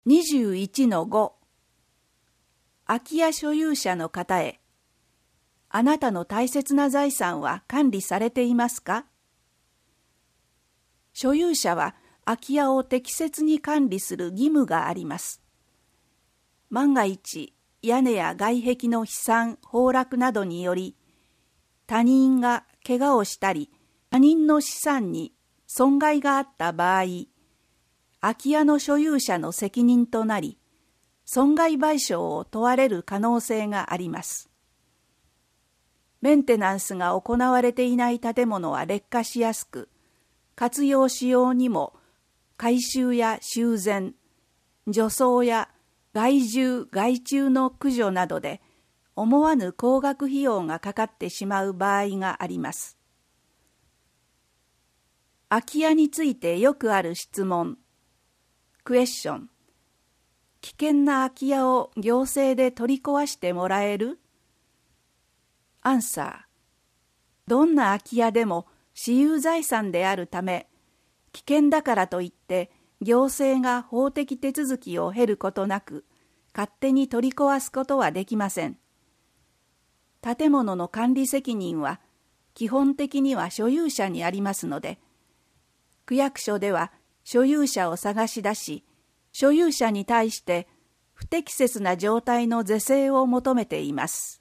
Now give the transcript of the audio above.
21-5 空き家所有者の方へ、あなたの大切な財産は管理されていますか？所有者は空き家を適切に管理する義務があります。万が一、屋根や外壁の飛散・崩落などにより、他人が怪我をしたり、他人の資産に損害があった場合、空き家の所有者の責任となり、損害賠償を問われる可能性があります。メンテナンスが行われていない建物は劣化しやすく、活用しようにも改修や修繕、除草や害獣害虫の駆除などで思わぬ高額費用がかかってしまう場合があります。空き家についてよくある質問。クエスチョン。危険な空き家を行政で取り壊してもらえる？アンサー。どんな空き家でも私有財産であるため、危険だからといって行政が法的手続きを経ることなく、勝手に取り壊すことはできません。建物の管理責任は基本的には所有者にありますので、区役所では所有者を探し出し、所有者に対して不適切な状態の是正を求めています。